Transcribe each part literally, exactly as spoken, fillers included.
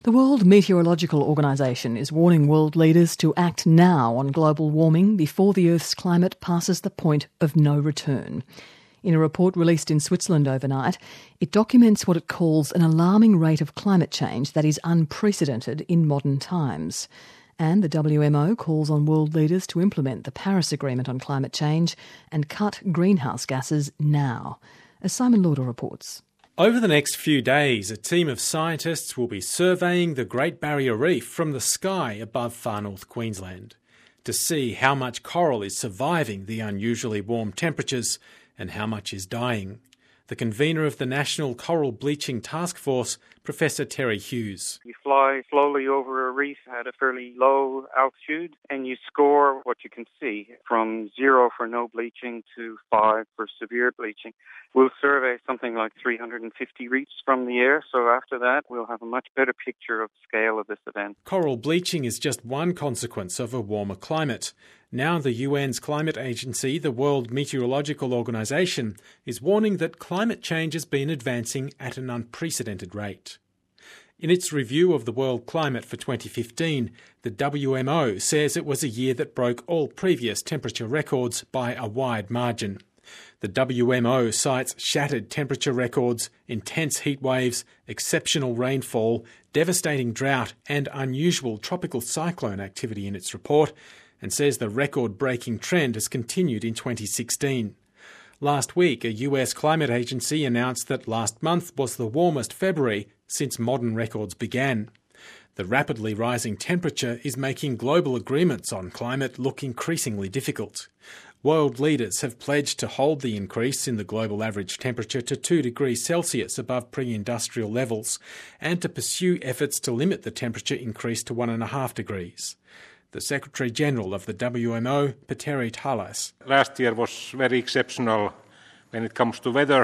The World Meteorological Organization is warning world leaders to act now on global warming before the Earth's climate passes the point of no return. In a report released in Switzerland overnight, it documents what it calls an alarming rate of climate change that is unprecedented in modern times. And the W M O calls on world leaders to implement the Paris Agreement on climate change and cut greenhouse gases now. As Simon Lauder reports. Over the next few days, a team of scientists will be surveying the Great Barrier Reef from the sky above far north Queensland to see how much coral is surviving the unusually warm temperatures and how much is dying. The convener of the National Coral Bleaching Task Force, Professor Terry Hughes. You fly slowly over a reef at a fairly low altitude and you score what you can see from zero for no bleaching to five for severe bleaching. We'll survey something like three hundred fifty reefs from the air, so after that we'll have a much better picture of the scale of this event. Coral bleaching is just one consequence of a warmer climate. Now the U N's climate agency, the World Meteorological Organization, is warning that climate change has been advancing at an unprecedented rate. In its review of the world climate for twenty fifteen, the W M O says it was a year that broke all previous temperature records by a wide margin. The W M O cites shattered temperature records, intense heat waves, exceptional rainfall, devastating drought and unusual tropical cyclone activity in its report, and says the record-breaking trend has continued in twenty sixteen. Last week, a U S climate agency announced that last month was the warmest February since modern records began. The rapidly rising temperature is making global agreements on climate look increasingly difficult. World leaders have pledged to hold the increase in the global average temperature to two degrees Celsius above pre-industrial levels and to pursue efforts to limit the temperature increase to one and a half degrees. The Secretary-General of the W M O, Petteri Talas. Last year was very exceptional when it comes to weather.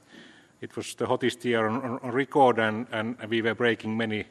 It was the hottest year on, on record, and, and we were breaking many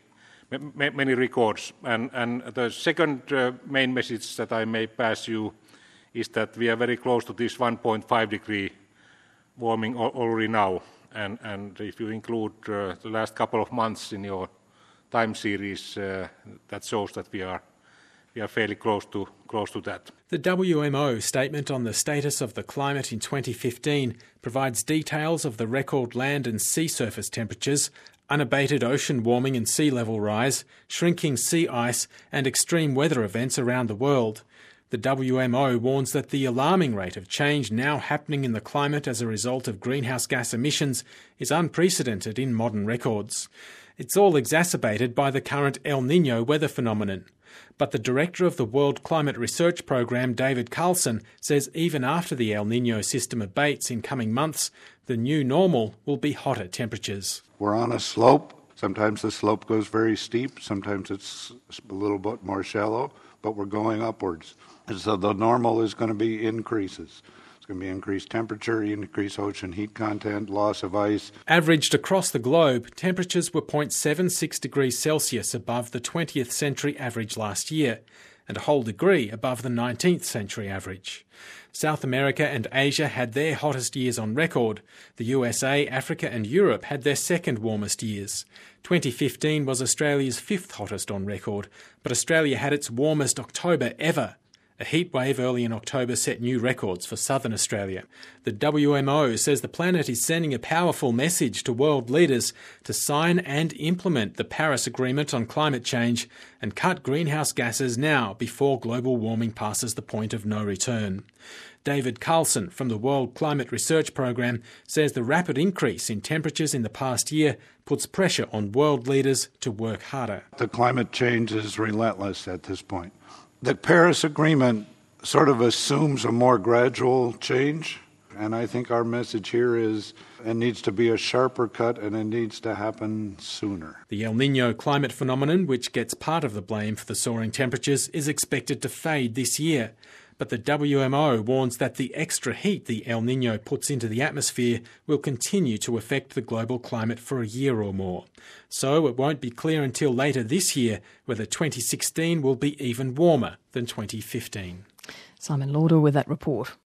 many records. And, and the second uh, main message that I may pass you is that we are very close to this one point five degree warming already now. And, and if you include uh, the last couple of months in your time series, uh, that shows that we are We are fairly close to close to that. The W M O statement on the status of the climate in twenty fifteen provides details of the record land and sea surface temperatures, unabated ocean warming and sea level rise, shrinking sea ice and extreme weather events around the world. The W M O warns that the alarming rate of change now happening in the climate as a result of greenhouse gas emissions is unprecedented in modern records. It's all exacerbated by the current El Niño weather phenomenon. But the director of the World Climate Research Program, David Carlson, says even after the El Niño system abates in coming months, the new normal will be hotter temperatures. We're on a slope. Sometimes the slope goes very steep. Sometimes it's a little bit more shallow, but we're going upwards. And so the normal is going to be increases. It's going to be increased temperature, increased ocean heat content, loss of ice. Averaged across the globe, temperatures were zero point seven six degrees Celsius above the twentieth century average last year, and a whole degree above the nineteenth century average. South America and Asia had their hottest years on record. The U S A, Africa and Europe had their second warmest years. twenty fifteen was Australia's fifth hottest on record, but Australia had its warmest October ever. A heatwave early in October set new records for southern Australia. The W M O says the planet is sending a powerful message to world leaders to sign and implement the Paris Agreement on climate change and cut greenhouse gases now before global warming passes the point of no return. David Carlson from the World Climate Research Program says the rapid increase in temperatures in the past year puts pressure on world leaders to work harder. The climate change is relentless at this point. The Paris Agreement sort of assumes a more gradual change, and I think our message here is it needs to be a sharper cut and it needs to happen sooner. The El Niño climate phenomenon, which gets part of the blame for the soaring temperatures, is expected to fade this year. But the W M O warns that the extra heat the El Niño puts into the atmosphere will continue to affect the global climate for a year or more. So it won't be clear until later this year whether twenty sixteen will be even warmer than twenty fifteen. Simon Lauder with that report.